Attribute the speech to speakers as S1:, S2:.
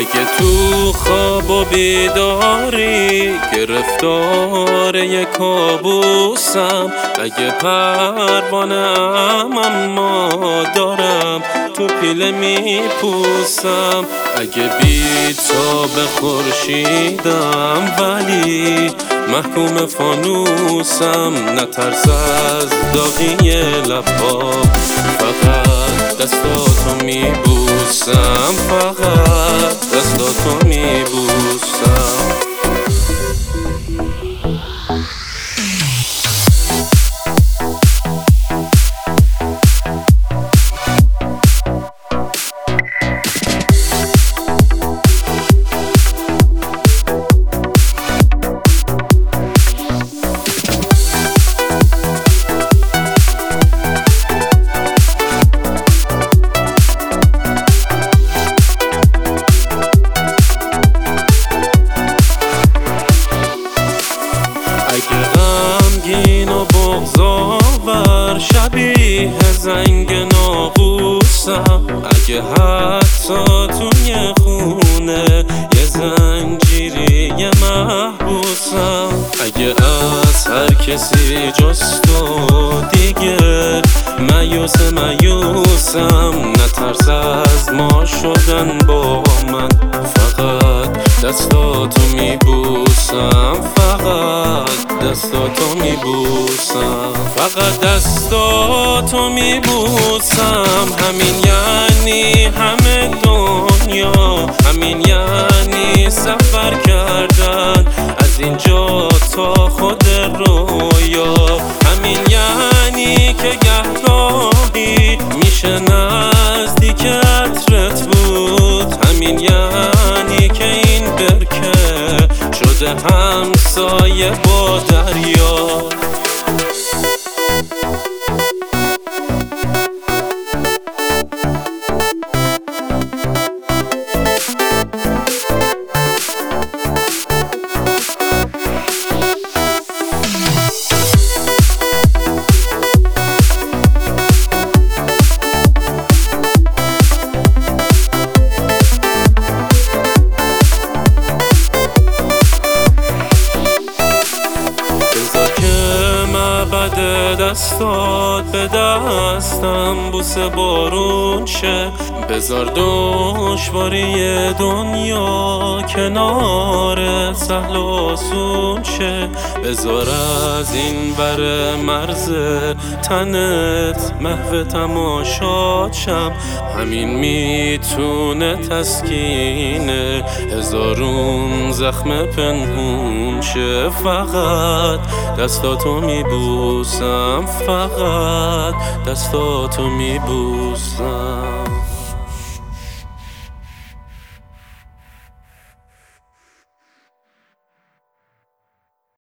S1: اگه تو خواب و بیداری گرفتار یک کابوسم، اگه پروانه‌ام اما دارم تو پیله میپوسم، اگه بی‌تاب خورشیدم ولی محکوم فانوسم، نترس از داغی لب‌هام، فقط دستاتو میبوسم، فقط دستاتو میبوسم. اگه غمگین و بغض‌آور شبیه زنگ ناقوسم، اگه حتی توی خونه یه زنجیری محبوسم، اگه از هر کسی جز تو دیگه مایوسم، نترس از ما شدن با من، فقط دستاتو میبوسم، فقط دستاتو میبوسم، فقط دستاتو میبوسم. همین یعنی همه دنیا، همین یعنی سفر کردن از اینجا تا خود رویا، همین یعنی که گهگاهی میشه نزدیک عطرت بود، همین یعنی که این برکه شده همسایه با دریا. دستات به دستم بوسه بارون شه، بذار دشواری دنیا کنار سهل و آسون شه، بذار از این ور مرز تنت محو تماشات شم، همین میتونه تسکین هزارون زخم پنهون شه، فقط دستاتو میبوسم، فقط دستاتو میبوسم.